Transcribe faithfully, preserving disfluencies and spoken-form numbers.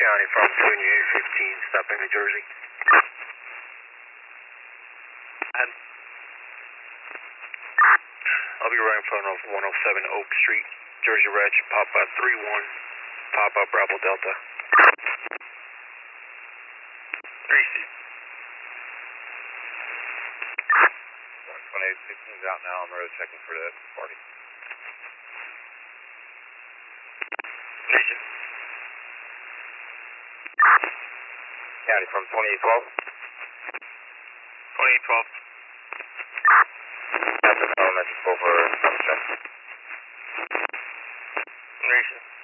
County from twenty-eight fifteen, stopping New Jersey. And I'll be right in front of one oh seven Oak Street, Jersey Reg, Papa three one, Papa Bravo Delta. three C. twenty-eight fifteen is out now. I'm road checking for the party. Nation. County from twenty-eight twelve. twenty-eight twelve. That's an elementary school for check. Nation.